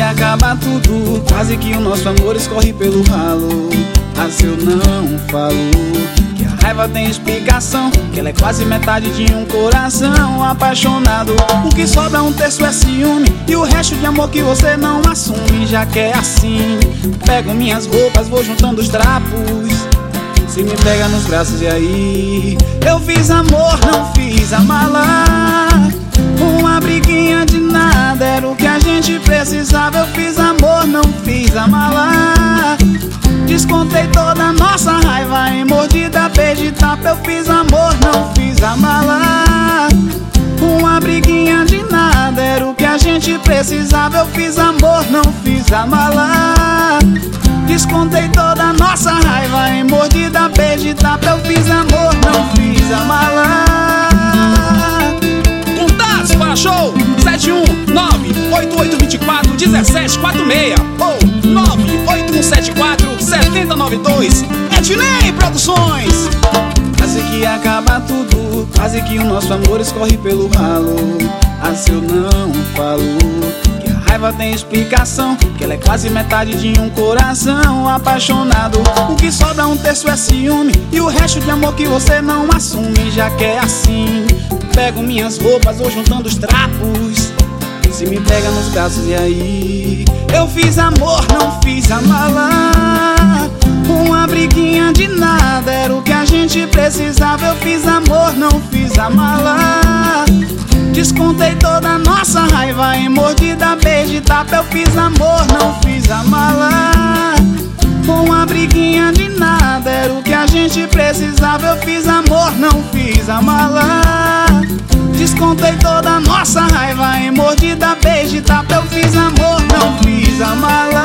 acaba tudo, quase que o nosso amor escorre pelo ralo. Mas eu não falo que a raiva tem explicação, que ela é quase metade de um coração apaixonado. O que sobra um terço é ciúme, e o resto de amor que você não assume. Já que é assim, pego minhas roupas, vou juntando os trapos. Se me pega nos braços e aí, eu fiz amor, não fiz a mala. Uma briguinha de nada era o que a gente precisava. Eu fiz amor, não fiz a mala. Descontei toda a nossa raiva em mordida, beijo e tapa. Eu fiz amor, não fiz a mala. Uma briguinha de nada era o que a gente precisava. Eu fiz amor, não fiz a mala. Descontei toda a nossa raiva em mordida, beijo e tapa. Eu fiz amor, não fiz a mala. Contatos para show 719-8824-1746 ou 98174-7092. Ednei Produções. Quase que acaba tudo, quase que o nosso amor escorre pelo ralo. Mas eu não falo que a raiva tem explicação, que ela é quase metade de um coração apaixonado. O que sobra um terço é ciúme, e o resto de amor que você não assume. Já que é assim, pego minhas roupas, vou juntando os trapos. Se me pega nos braços e aí, eu fiz amor, não fiz a mala. Uma briguinha de nada era o que a gente precisava. Eu fiz amor, não fiz a mala. Descontei toda a nossa raiva em mordida, beijo e tapa. Eu fiz amor, não fiz a mala. Uma briguinha de nada era o que a gente precisava. Eu fiz amor, não fiz a mala. Descontei toda a nossa raiva em mordida, beijo e tapa. Eu fiz amor, não fiz a mala.